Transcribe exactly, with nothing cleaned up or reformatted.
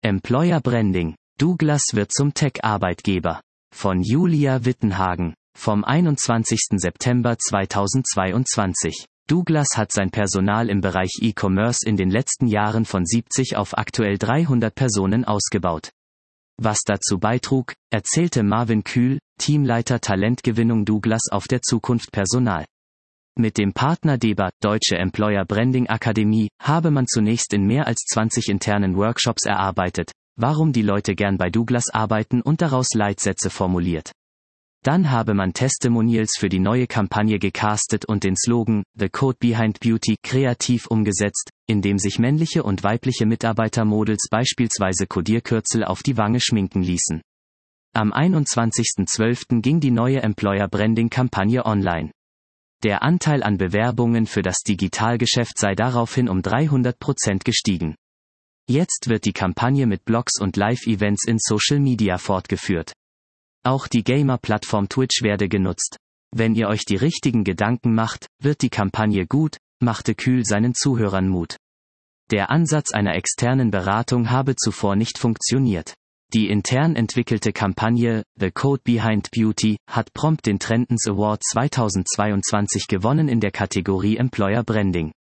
Employer Branding. Douglas wird zum Tech-Arbeitgeber. Von Julia Wittenhagen. Vom einundzwanzigsten September zweitausendzweiundzwanzig. Douglas hat sein Personal im Bereich E-Commerce in den letzten Jahren von siebzig auf aktuell dreihundert Personen ausgebaut. Was dazu beitrug, erzählte Marvin Kühl, Teamleiter Talentgewinnung Douglas auf der Zukunft Personal. Mit dem Partner D E B A, Deutsche Employer Branding Akademie, habe man zunächst in mehr als zwanzig internen Workshops erarbeitet, warum die Leute gern bei Douglas arbeiten und daraus Leitsätze formuliert. Dann habe man Testimonials für die neue Kampagne gecastet und den Slogan The Code Behind Beauty kreativ umgesetzt, indem sich männliche und weibliche Mitarbeitermodels beispielsweise Codierkürzel auf die Wange schminken ließen. Am einundzwanzigsten zwölften ging die neue Employer Branding Kampagne online. Der Anteil an Bewerbungen für das Digitalgeschäft sei daraufhin um dreihundert Prozent gestiegen. Jetzt wird die Kampagne mit Blogs und Live-Events in Social Media fortgeführt. Auch die Gamer-Plattform Twitch werde genutzt. Wenn ihr euch die richtigen Gedanken macht, wird die Kampagne gut, machte Kühl seinen Zuhörern Mut. Der Ansatz einer externen Beratung habe zuvor nicht funktioniert. Die intern entwickelte Kampagne The Code Behind Beauty hat prompt den Trendens Award zweitausendzweiundzwanzig gewonnen in der Kategorie Employer Branding.